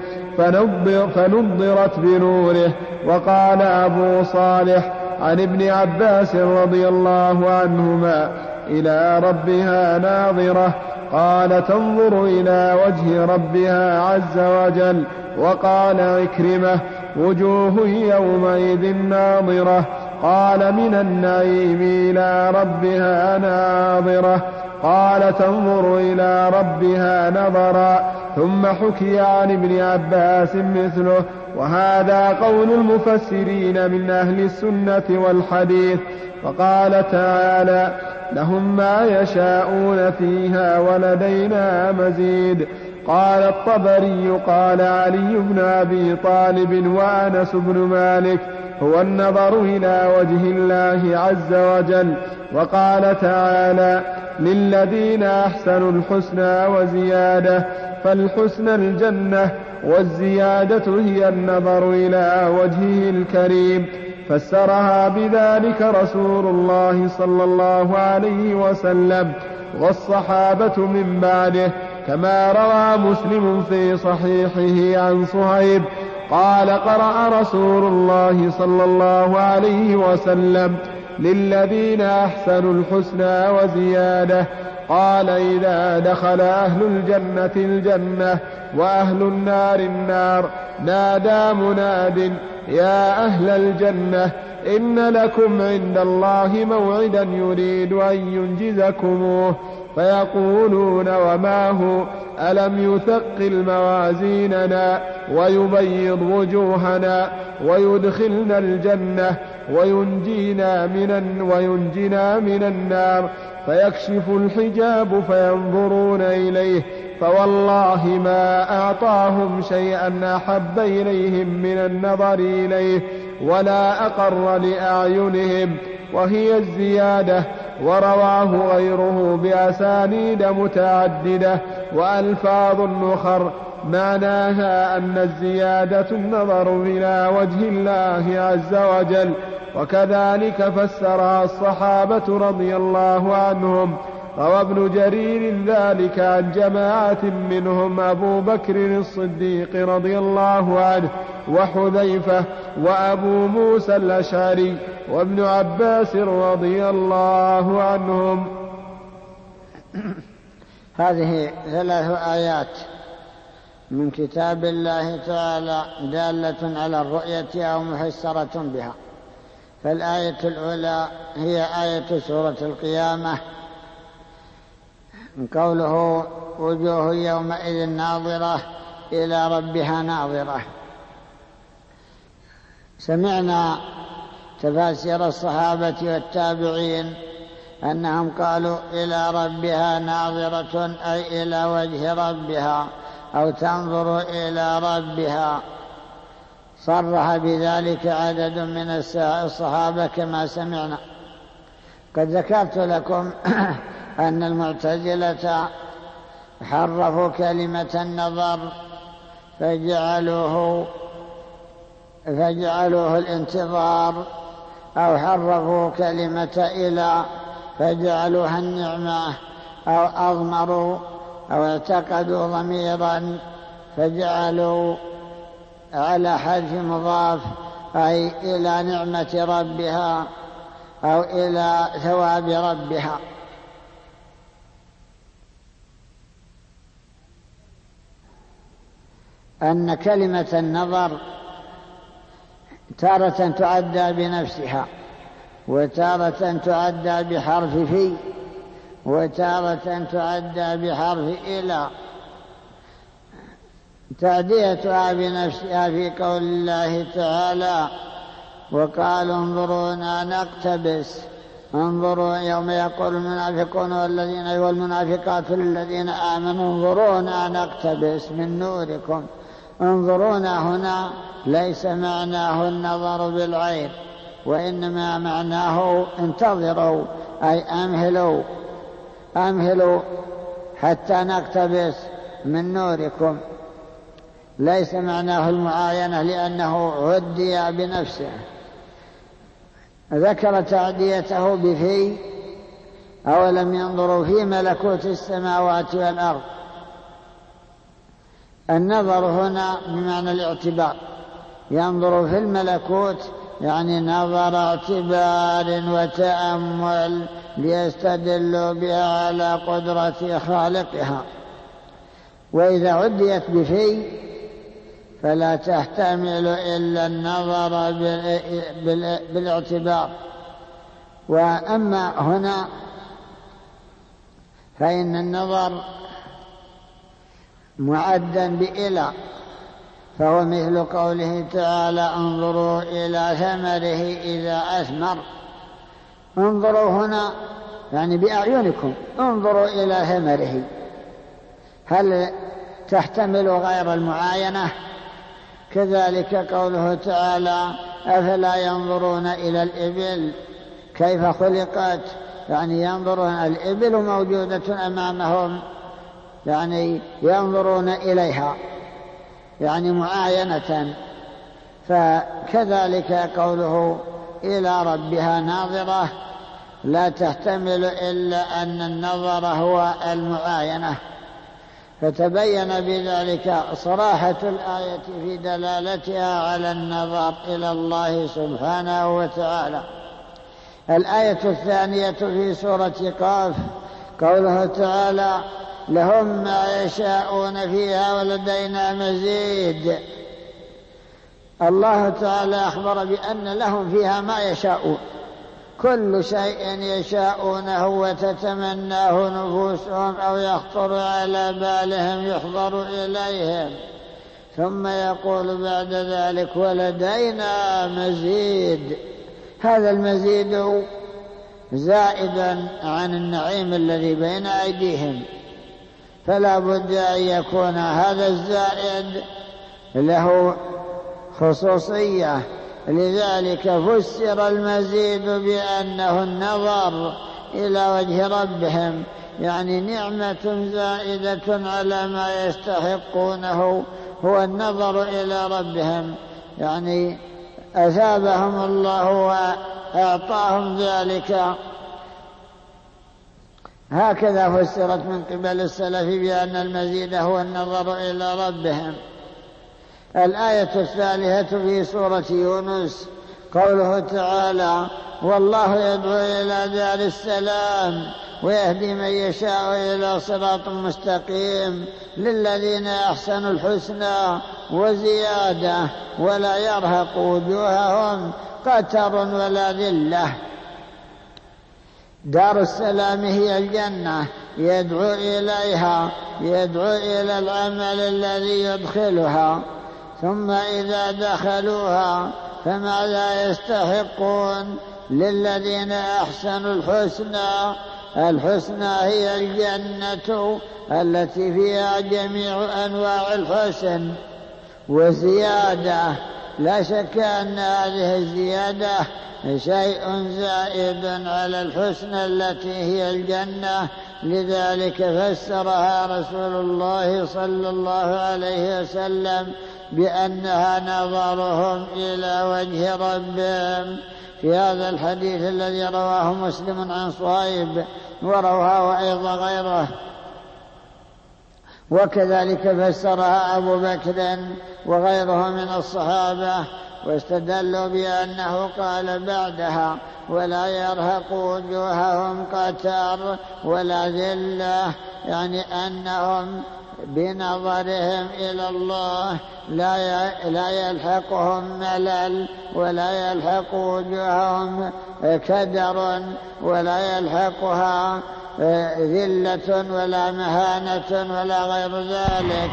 B: فنضرت بنوره. وقال أبو صالح عن ابن عباس رضي الله عنهما إلى ربها ناظرة، قال تنظر إلى وجه ربها عز وجل. وقال عكرمة وجوه يومئذ ناظرة، قال من النعيم إلى ربها ناظرة، قال تنظر إلى ربها نظرا. ثم حكي عن ابن عباس مثله. وهذا قول المفسرين من أهل السنة والحديث. وقال تعالى لهم ما يشاءون فيها ولدينا مزيد. قال الطبري قال علي بن أبي طالب وأنس بن مالك هو النظر إلى وجه الله عز وجل. وقال تعالى للذين أحسنوا الحسنى وزيادة، فالحسنى الجنة والزيادة هي النظر إلى وجهه الكريم. فسرها بذلك رسول الله صلى الله عليه وسلم والصحابة من بعده، كما روى مسلم في صحيحه عن صهيب قال قرأ رسول الله صلى الله عليه وسلم للذين أحسنوا الحسنى وزيادة. قال إذا دخل أهل الجنة الجنة وأهل النار النار نادى مناد يا أهل الجنة إن لكم عند الله موعدا يريد أن ينجزكموه، فيقولون وما هو ألم يثقل موازيننا ويبيض وجوهنا ويدخلنا الجنة وينجينا من, وينجينا من النار، فيكشف الحجاب فينظرون إليه، فوالله ما أعطاهم شيئا أحب إليهم من النظر إليه ولا أقر لأعينهم، وهي الزيادة. ورواه غيره بأسانيد متعددة وألفاظ أخر معناها أن الزيادة النظر إلى وجه الله عز وجل. وكذلك فسرها الصحابة رضي الله عنهم. روى ابن جرير ذلك عن جماعة منهم أبو بكر الصديق رضي الله عنه وحذيفة وأبو موسى الأشعري وابن عباس رضي الله عنهم.
A: هذه ثلاث آيات من كتاب الله تعالى دالة على الرؤية أو محسرة بها. فالآية الأولى هي آية سورة القيامة، قوله وجوه يومئذ ناظرة إلى ربها ناظرة. سمعنا تفاسير الصحابة والتابعين أنهم قالوا إلى ربها ناظرة أي إلى وجه ربها أو تنظر إلى ربها. صرح بذلك عدد من الصحابة كما سمعنا. قد ذكرت لكم أن المعتزلة حرفوا كلمة النظر فجعلوه فجعلوه الانتظار، أو حرفوا كلمة إلى فجعلوها النعمة، أو أضمروا أو اعتقدوا ضميرا فجعلوا على حذف مضاف، أي إلى نعمة ربها أو إلى ثواب ربها. أن كلمة النظر تارة تعدى بنفسها، وتارة تعدى بحرف في، وتارة تعدى بحرف إلى. تعديتها بنفسها في قول الله تعالى: وقالوا انظرونا نقتبس. انظروا يوم يقول المنافقون والذين والمنافقات للذين آمنوا انظرونا نقتبس من نوركم. انظرونا هنا ليس معناه النظر بالعين، وإنما معناه انتظروا، أي أمهلوا أمهلوا حتى نقتبس من نوركم. ليس معناه المعاينة لأنه عدي بنفسه. ذكر تعديته بفي: أولم ينظروا في ملكوت السماوات والأرض. النظر هنا بمعنى الاعتبار، ينظر في الملكوت يعني نظر اعتبار وتأمل ليستدلوا بها على قدرة خالقها. وإذا عديت بفي فلا تحتمل إلا النظر بالاعتبار. وأما هنا فإن النظر معدا بإلى، فهو مثل قوله تعالى: انظروا إلى ثمره إذا أثمر. انظروا هنا يعني بأعينكم، انظروا إلى ثمره. هل تحتمل غير المعاينة؟ كذلك قوله تعالى: أفلا ينظرون إلى الإبل كيف خلقت، يعني ينظرون، الإبل موجودة أمامهم، يعني ينظرون إليها يعني معاينة. فكذلك قوله إلى ربها ناظرة لا تحتمل إلا أن النظر هو المعاينة. فتبين بذلك صراحة الآية في دلالتها على النظر إلى الله سبحانه وتعالى. الآية الثانية في سورة قاف قوله تعالى: لهم ما يشاءون فيها ولدينا مزيد. الله تعالى أخبر بأن لهم فيها ما يشاءون، كل شيء يشاءونه وتتمناه نفوسهم أو يخطر على بالهم يحضر إليهم، ثم يقول بعد ذلك: ولدينا مزيد. هذا المزيد زائدا عن النعيم الذي بين أيديهم، فلا بد أن يكون هذا الزائد له خصوصية. لذلك فسر المزيد بأنه النظر إلى وجه ربهم، يعني نعمة زائدة على ما يستحقونه هو النظر إلى ربهم، يعني أثابهم الله وأعطاهم ذلك. هكذا فسرت من قبل السلف بأن المزيد هو النظر إلى ربهم. الآية الثالثة في سورة يونس قوله تعالى: والله يدعو إلى دار السلام ويهدي من يشاء إلى صراط مستقيم للذين أحسنوا الحسنى وزيادة ولا يرهق وجوههم قتر ولا ذلة. دار السلام هي الجنة، يدعو إليها، يدعو إلى العمل الذي يدخلها، ثم إذا دخلوها فماذا يستحقون؟ للذين أحسنوا الحسنى. الحسنى هي الجنة التي فيها جميع أنواع الحسن، وزيادة، لا شك أن هذه الزيادة شيء زائد على الحسنى التي هي الجنة، لذلك فسرها رسول الله صلى الله عليه وسلم بأنها نظرهم إلى وجه ربهم في هذا الحديث الذي رواه مسلم عن صهيب ورواه أيضا غيره. وكذلك فسرها أبو بكر وغيره من الصحابة، واستدلوا بأنه قال بعدها: ولا يرهق وجوههم قتر ولا ذلة، يعني أنهم بنظرهم إلى الله لا يلحقهم ملل ولا يلحق وجوههم كدر ولا يلحقها ذلة ولا مهانة ولا غير ذلك.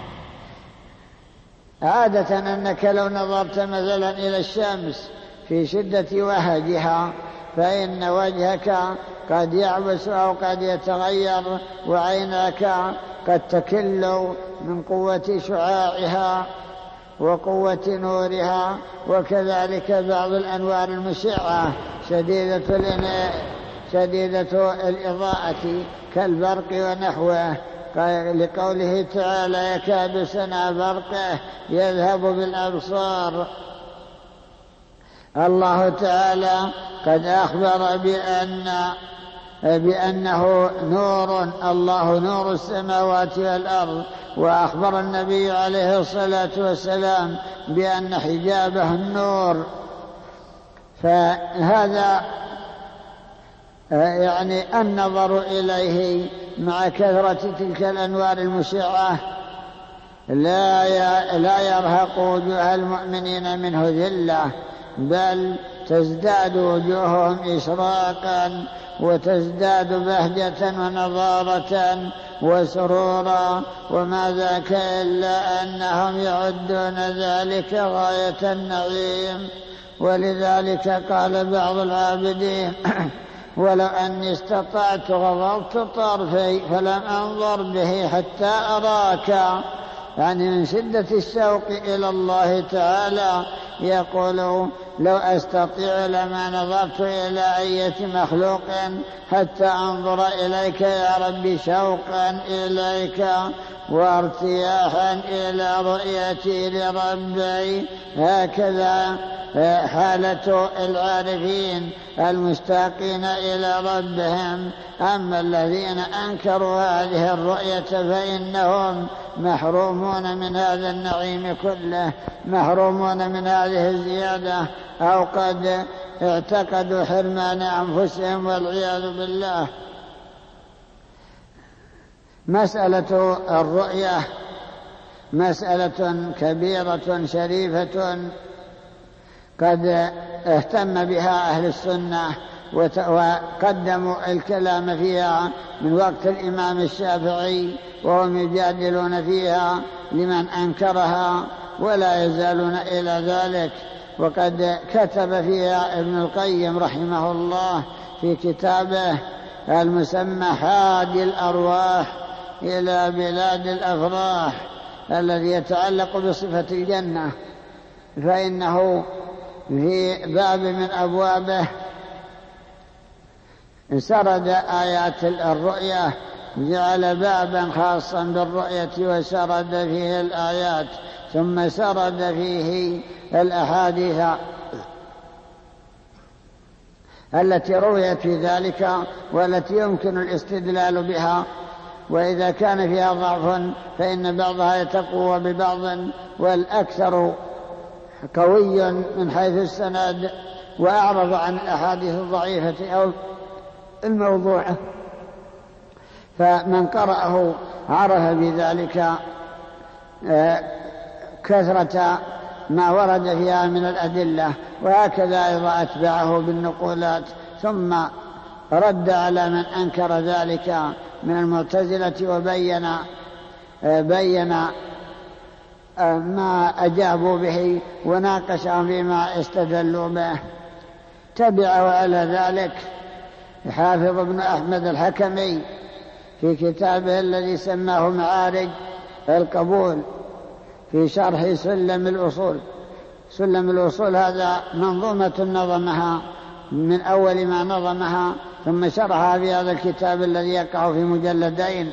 A: عادة أنك لو نظرت مثلا إلى الشمس في شدة وهجها فإن وجهك قد يعبس أو قد يتغير وعيناك قد تكل من قوة شعاعها وقوة نورها، وكذلك بعض الأنوار المشعة شديدة شديدة الإضاءة كالبرق ونحوه، لقوله تعالى: يكاد سنا برقه يذهب بالأبصار. الله تعالى قد أخبر بأن بأنه نور، الله نور السماوات والأرض، وأخبر النبي عليه الصلاة والسلام بأن حجابه النور. فهذا يعني النظر إليه مع كثرة تلك الأنوار المشعة لا لا يرهق وجوه المؤمنين منه ذلة، بل تزداد وجوههم إشراقا وتزداد بهجة ونضارة وسرورا، وما ذاك إلا أنهم يعدون ذلك غاية النعيم. ولذلك قال بعض العابدين: ولو أني استطعت غضضت طرفي فلم أنظر به حتى أراك، يعني من شدة الشوق إلى الله تعالى يقول: لو أستطيع لما نظرت إلى أية مخلوق حتى أنظر إليك يا ربي، شوقا إليك وارتياحا إلى رؤيتي لربي. هكذا حالة العارفين المشتاقين إلى ربهم. أما الذين أنكروا هذه الرؤية فإنهم محرومون من هذا النعيم كله، محرومون من هذه الزيادة، أو قد اعتقدوا حرمان أنفسهم والعياذ بالله. مسألة الرؤية مسألة كبيرة شريفة قد اهتم بها أهل السنة وقدموا الكلام فيها من وقت الإمام الشافعي، وهم يجادلون فيها لمن أنكرها ولا يزالون إلى ذلك. وقد كتب فيها ابن القيم رحمه الله في كتابه المسمى حادي الأرواح إلى بلاد الأفراح، الذي يتعلق بصفة الجنة، فإنه في باب من أبوابه سرد آيات الرؤية، جعل بابا خاصا بالرؤية وسرد فيه الآيات، ثم سرد فيه الأحاديث التي رويت في ذلك والتي يمكن الاستدلال بها، وإذا كان فيها ضعف فإن بعضها يتقوى ببعض، والأكثر قوي من حيث السند وأعرض عن الأحاديث الضعيفة أو الموضوعة. فمن قرأه عرف بذلك كثرة ما ورد فيها من الأدلة، وهكذا أيضا أتبعه بالنقولات، ثم رد على من أنكر ذلك من المعتزلة وبين بين ما أجابوا به وناقشهم فيما استدلوا به. تبعوا على ذلك حافظ ابن أحمد الحكمي في كتابه الذي سماه معارج القبول في شرح سلم الأصول. سلم الأصول هذا منظومة نظمها من أول ما نظمها ثم شرحها في هذا الكتاب الذي يقع في مجلدين،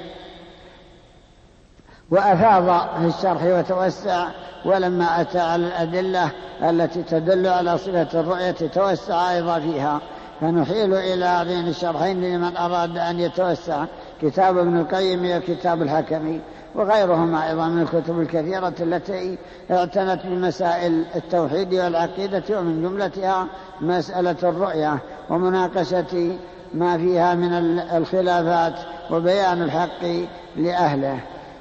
A: وأفاض في الشرح وتوسع، ولما أتى على الأدلة التي تدل على صفة الرؤية توسع أيضا فيها. فنحيل إلى هذين الشرحين لمن أراد أن يتوسع، كتاب ابن القيم وكتاب الحكمي وغيرهما أيضا من الكتب الكثيرة التي اعتنت بمسائل التوحيد والعقيدة، ومن جملتها مسألة الرؤية ومناقشة ما فيها من الخلافات وبيان الحق لأهله.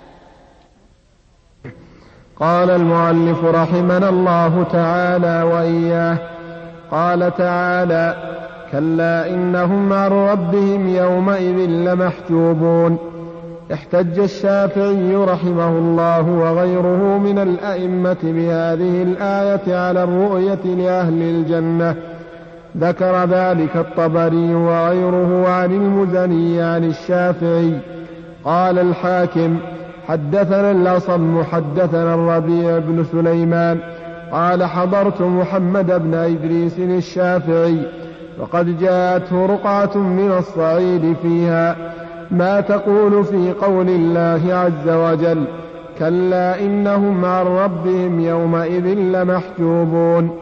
B: قال المؤلف رحمنا الله تعالى وإياه: قال تعالى: كلا إنهم عن ربهم يومئذ لمحجوبون. احتج الشافعي رحمه الله وغيره من الأئمة بهذه الآية على الرؤية لأهل الجنة. ذكر ذلك الطبري وغيره عن المزني عن الشافعي. قال الحاكم: حدثنا الأصم حدثنا الربيع بن سليمان قال: حضرت محمد بن إدريس الشافعي وقد جاءته رقعة من الصعيد فيها: ما تقول في قول الله عز وجل: كلا إنهم عن ربهم يومئذ لمحجوبون؟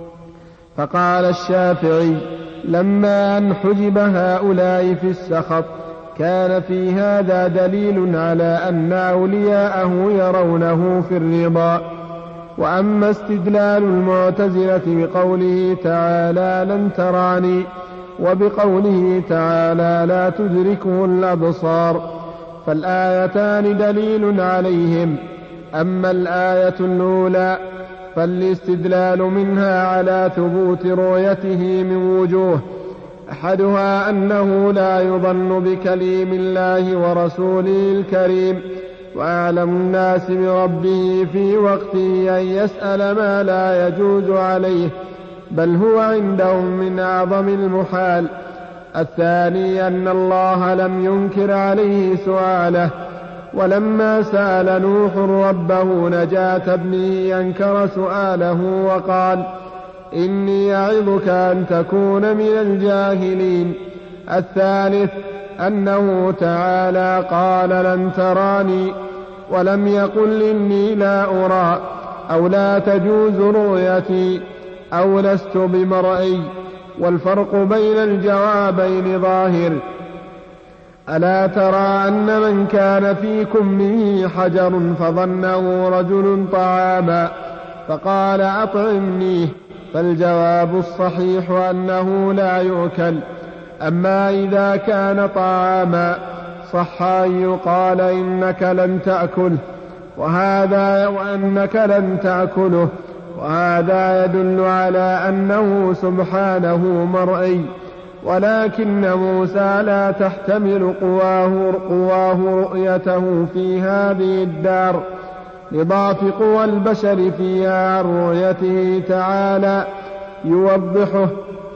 B: فقال الشافعي: لما أن حجب هؤلاء في السخط كان في هذا دليل على أن أولياءه يرونه في الرضا. وأما استدلال المعتزلة بقوله تعالى: لن تراني، وبقوله تعالى: لا تدركه الأبصار، فالآيتان دليل عليهم. أما الآية الأولى فالاستدلال منها على ثبوت رؤيته من وجوه: أحدها أنه لا يظن بكليم الله ورسوله الكريم وأعلم الناس بربه في وقته أن يسأل ما لا يجوز عليه، بل هو عندهم من أعظم المحال. الثاني أن الله لم ينكر عليه سؤاله، ولما سأل نوح ربه نجاة ابنه أنكر سؤاله وقال: إني أعظك أن تكون من الجاهلين. الثالث أنه تعالى قال: لن تراني، ولم يقل إني لا أرى، أو لا تجوز رؤيتي، أو لست بمرئي. والفرق بين الجوابين ظاهر. ألا ترى أن من كان في كمه حجر فظنه رجل طعاما فقال: أطعمنيه، فالجواب الصحيح أنه لا يؤكل. أما إذا كان طعاما صح أن يقال إنك لن تأكله، وهذا وأنك لن تأكله، وهذا يدل على أنه سبحانه مرئي. ولكن موسى لا تحتمل قواه, قواه رؤيته في هذه الدار لضعف قوى البشر فيها عن رؤيته تعالى. يوضحه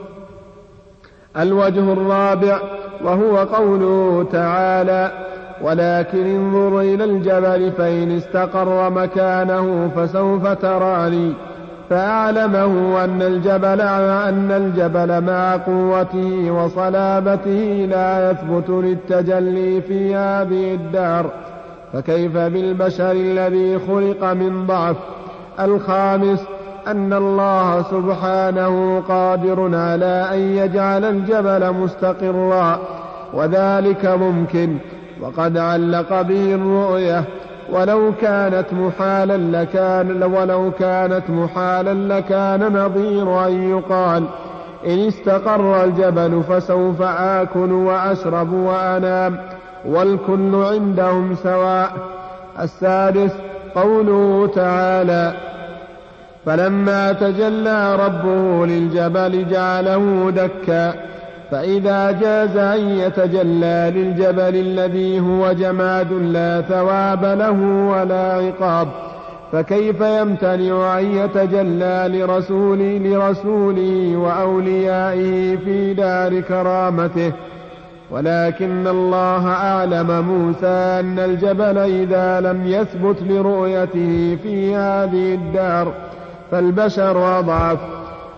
B: الوجه الرابع، وهو قوله تعالى: ولكن انظر إلى الجبل فإن استقر مكانه فسوف تراني، فأعلمه أن الجبل, أن الجبل مع قوته وصلابته لا يثبت للتجلي في هذه الدار، فكيف بالبشر الذي خلق من ضعف. الخامس أن الله سبحانه قادر على أن يجعل الجبل مستقرا، وذلك ممكن، وقد علق به الرؤية. ولو كانت محالا لكان ولو كانت محالا لكان نظير أن يقال: إن استقر الجبل فسوف آكل وأشرب وأنام، والكل عندهم سواء. السادس قوله تعالى: فلما تجلى ربه للجبل جعله دكا، فإذا جاز أن يتجلى للجبل الذي هو جماد لا ثواب له ولا عقاب، فكيف يمتنع أن يتجلى لرسوله, لرسوله وأوليائه في دار كرامته؟ ولكن الله أعلم موسى أن الجبل إذا لم يثبت لرؤيته في هذه الدار فالبشر أضعف.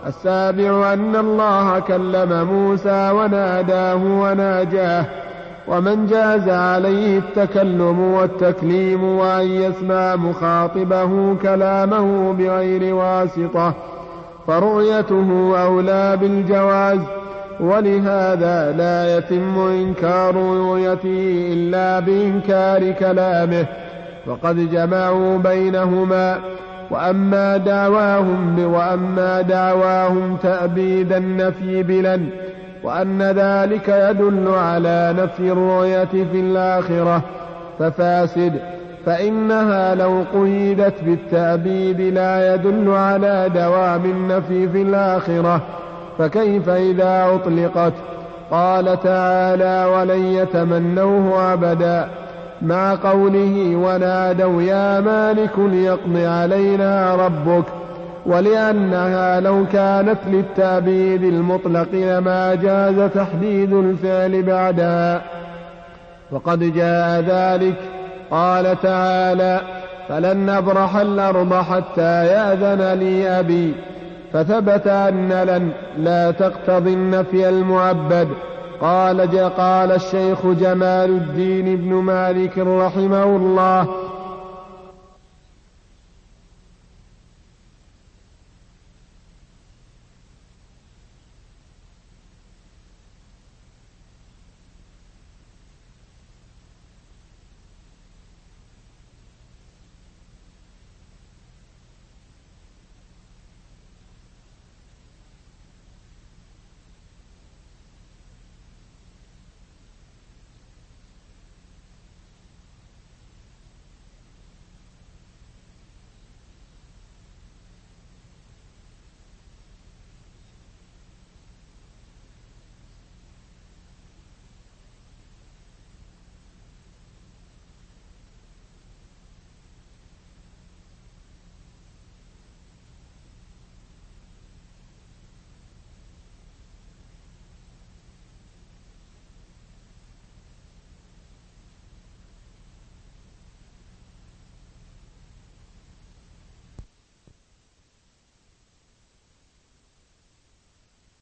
B: السابع أن الله كلم موسى وناداه وناجاه، ومن جاز عليه التكلم والتكليم وأن يسمع مخاطبه كلامه بغير واسطة فرؤيته أولى بالجواز، ولهذا لا يتم إنكار رؤيته إلا بإنكار كلامه، وقد جمعوا بينهما. وأما دعواهم, وأما دعواهم تأبيد النفي بلا، وأن ذلك يدل على نفي الرؤية في الآخرة ففاسد، فإنها لو قيدت بالتأبيد لا يدل على دوام النفي في الآخرة، فكيف إذا أطلقت؟ قال تعالى: ولن يتمنوه أبدا، مع قوله: ونادوا يا مالك ليقض علينا ربك، ولأنها لو كانت للتأبيد المطلق لما جاز تحديد الفعل بعدها، وقد جاء ذلك. قال تعالى: فلن أبرح الأرض حتى يأذن لي أبي، فثبت أن لن لا تقتضي النفي المعبد. قال قال الشيخ جمال الدين بن مالك رحمه الله: